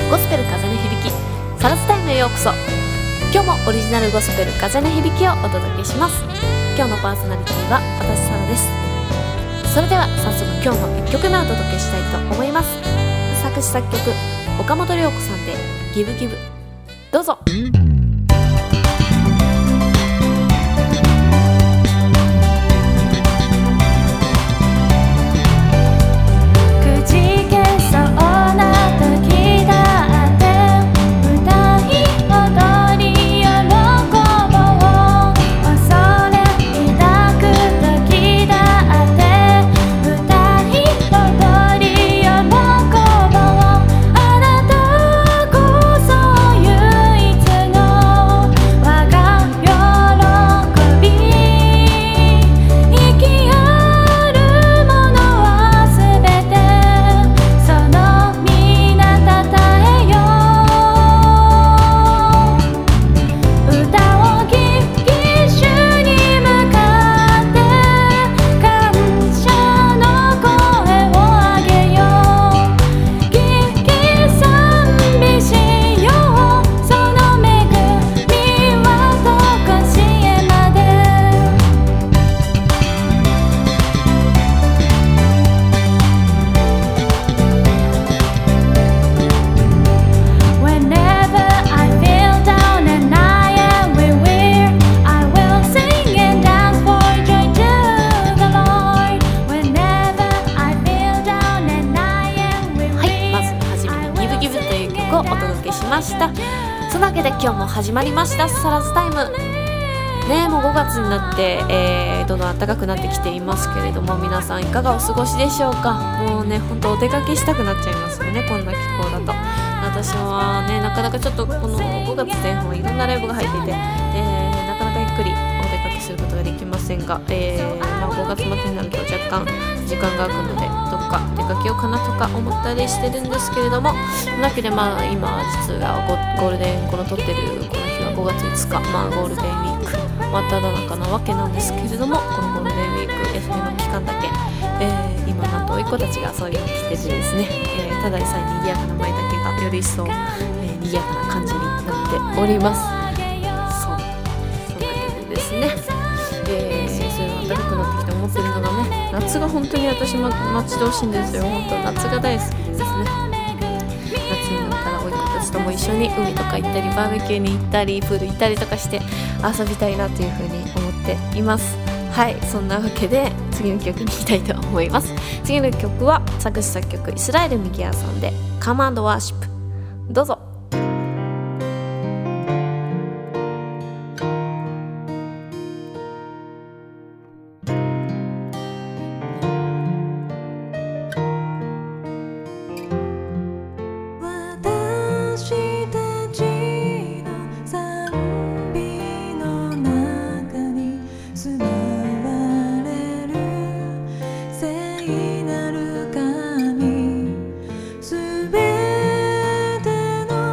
ゴスペル風の響きサラスタイムへようこそ。今日もオリジナルゴスペル風の響きをお届けします。今日のパーソナリティは私サラです。それでは早速今日も1曲目をお届けしたいと思います。作詞作曲岡本涼子さんでギブギブ、どうぞ。そのわけで今日も始まりましたサラスタイムね。もう5月になって、どんどん暖かくなってきていますけれども、皆さんいかがお過ごしでしょうか。もうね本当お出かけしたくなっちゃいますよね、こんな気候だと。私はねなかなかちょっとこの5月前半はいろんなライブが入っていて、なかなかゆっくりお出かけすることができませんが、5月末になると若干時間が空くのでどっか出かけようかなとか思ったりしてるんですけれども、そのわけで今実はゴールデンこの撮ってるこの日は5月5日、ゴールデンウィーク真っ只中なわけなんですけれども、このゴールデンウィーク休みの期間だけ、今なんと甥っ子たちがそういうの着ててですね、ただでさえ賑やかな舞だけがより一層、賑やかな感じになっております。そんなわけでですね、そういうの暖かくなってきて思ってるのがね、夏が本当に私も待ち遠しいんですよ。本当夏が大好きでですね、夏になったら甥っ子たちとも一緒に海とか行ったりバーベキューに行ったりプール行ったりとかして遊びたいなというふうに思っています。はい、そんなわけで次の曲に行きたいと思います。次の曲は作詞作曲イスラエル・ミギアさんでカマンド・ワーシップ、どうぞ。 聖なる神すべての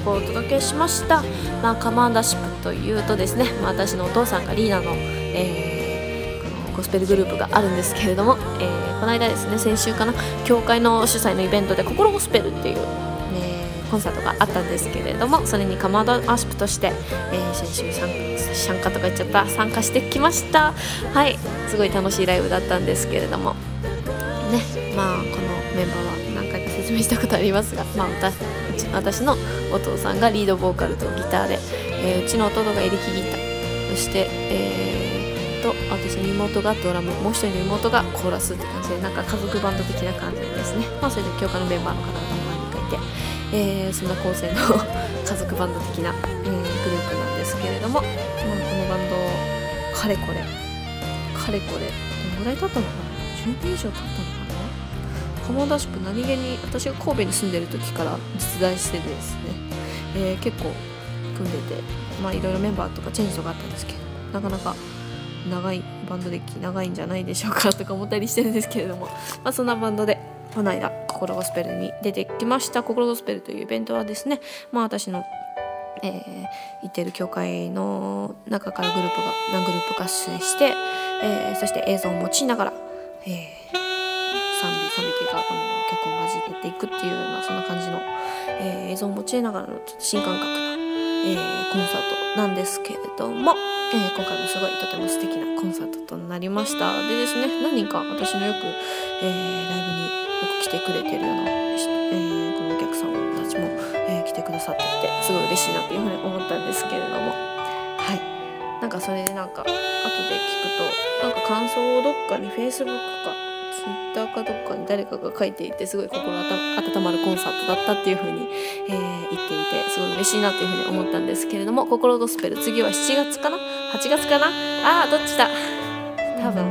曲をお届けしました。カマンダーシップというとですね、私のお父さんがリーダーの、このゴスペルグループがあるんですけれども、この間ですね、先週かな、教会の主催のイベントで心ゴスペルっていう、コンサートがあったんですけれども、それにカマンダーシップとして、先週参加とか言っちゃった参加してきました。はい、すごい楽しいライブだったんですけれどもね、このメンバーは何回か説明したことありますが、私のお父さんがリードボーカルとギターで、うちの弟がエレキギター、そして、私の妹がドラム、もう一人の妹がコーラスって感じで、なんか家族バンド的な感じですね。それで教会のメンバーの方が何人かいて、そんな構成の家族バンド的な、グループなんですけれども、このバンドかれこれどのぐらい経ったのかな、10年以上経ったのかな。カマンダーシップ何気に私が神戸に住んでる時から実在してですね、結構組んでて、いろいろメンバーとかチェンジとかあったんですけど、なかなか長いバンド歴長いんじゃないでしょうかとか思ったりしてるんですけれども、そんなバンドでこの間心ゴスペルに出てきました。心ゴスペルというイベントはですね、私の行っている教会の中から何グループか出演して、そして映像を用いながら、賛美というか曲を交えていくっていうような、そんな感じの、映像を用いながらのちょっと新感覚な、コンサートなんですけれども、今回もすごいとても素敵なコンサートとなりました。でですね、何人か私のライブによく来てくれてるような、このお客さんたちも、来てくださっていて、すごい嬉しいなっていうふうに思ったんですけれども、はい、なんかそれで後で聞くと、感想をどっかに Facebook か Twitter かどっかに誰かが書いていて、すごい心温まるコンサートだったっていう風に、言っていて、すごい嬉しいなっていう風に思ったんですけれども、心ゴスペル次は7月かな8月かな、どっちだ、多分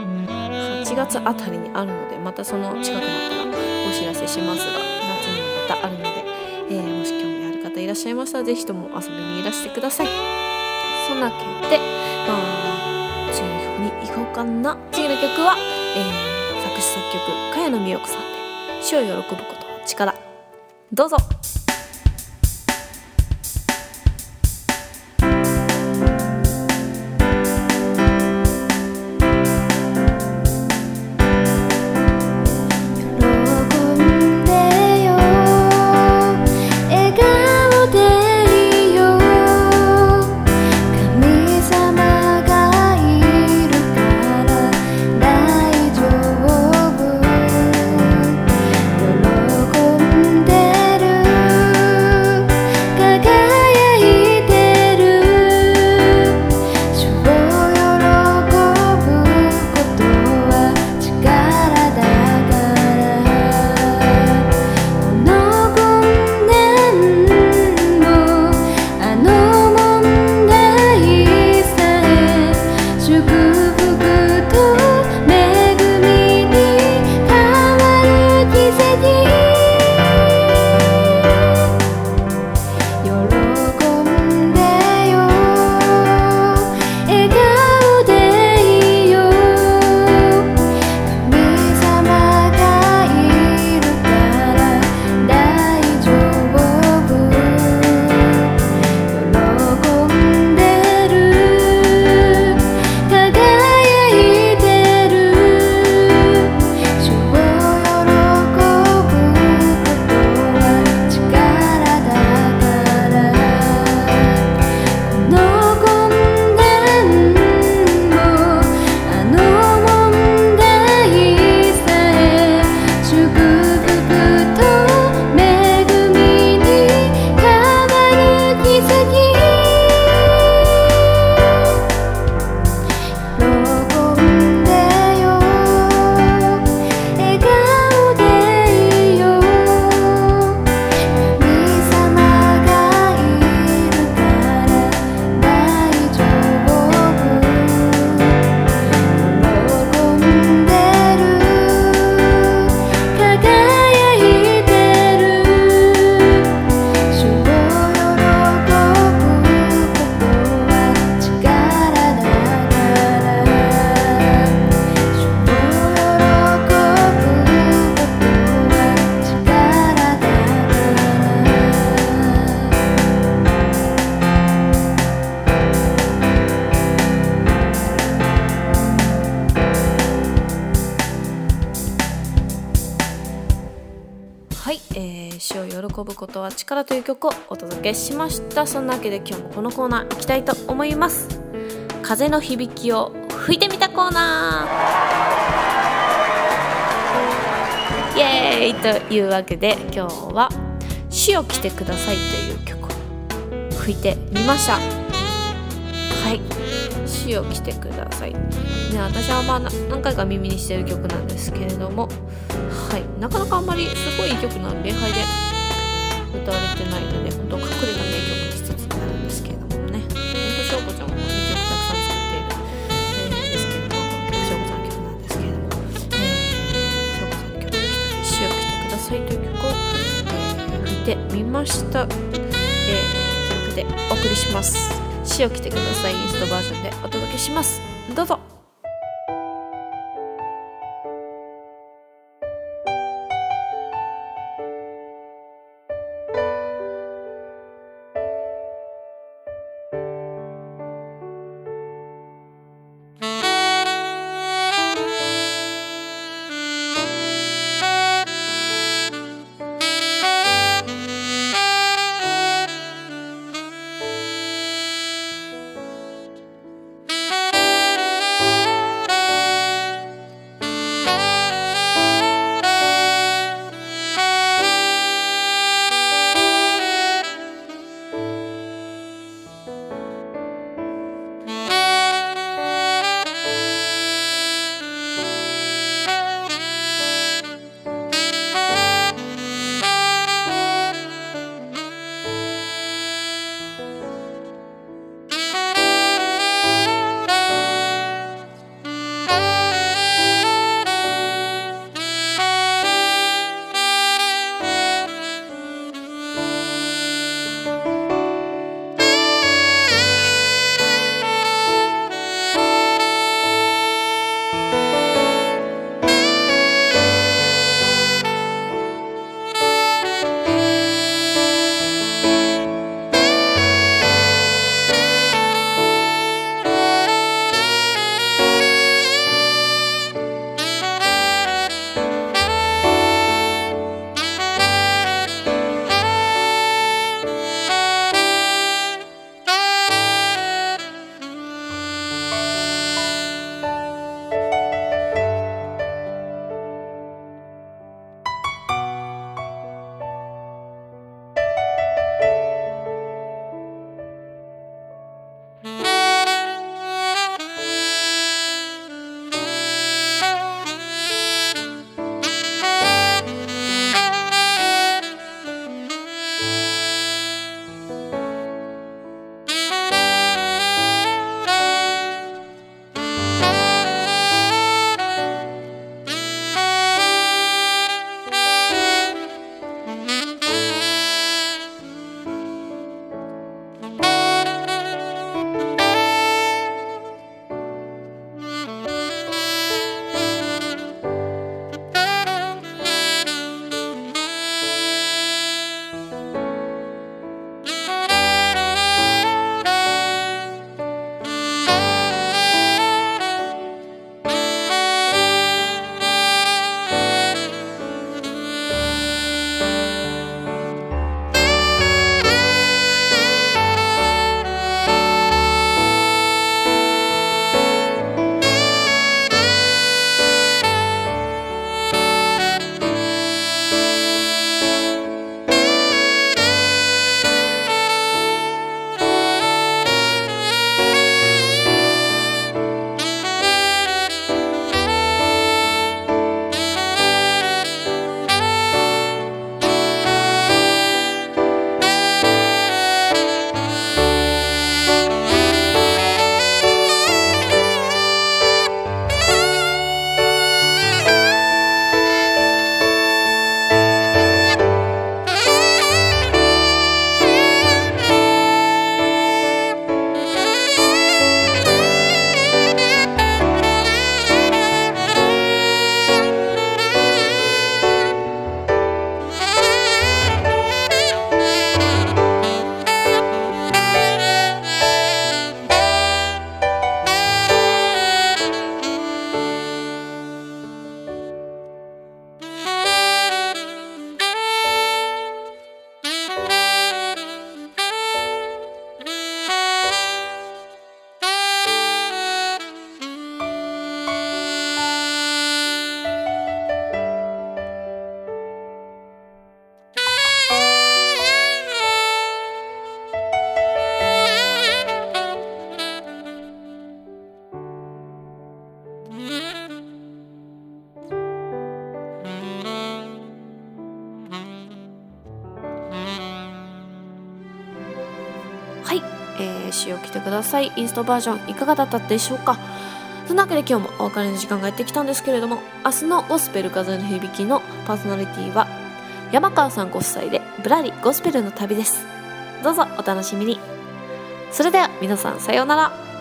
8月あたりにあるので、またその近くなったらお知らせしますが、夏にもまたあるので、もし興味ある方いらっしゃいましたら、ぜひとも遊びにいらしてください。そんなわけで、次の曲に行こうかな。次の曲は、作詞作曲茅野美代子さんで死を喜ぶことは力、どうぞ。 喜んでる死を喜ぶことは力という曲をお届けしました。そんなわけで今日もこのコーナー行きたいと思います。風の響きを吹いてみたコーナー、イエーイというわけで今日は死を来てくださいという曲を吹いてみました。はい、死を来てくださいね、私は何回か耳にしている曲なんですけれども、はい、なかなかあんまりすごいいい曲なんで礼拝で歌われてないので本当隠れた名曲の一つになるんですけれどもね、本当しょうこちゃんもいい曲たくさん作っている、ですけれども、この曲しょうこちゃんの曲なんですけれども、しょうこちゃんの曲で死を来てくださいという曲を、吹いてみました。というわけでお送りします。死を来てくださいインストバージョンでお届けします。どうぞ。 はい、詩を来てください。インストバージョンいかがだったでしょうか。そんなわけで今日もお別れの時間がやってきたんですけれども、明日のゴスペル風の響きのパーソナリティは山川さんご夫妻でぶらりゴスペルの旅です。どうぞお楽しみに。それでは皆さんさようなら。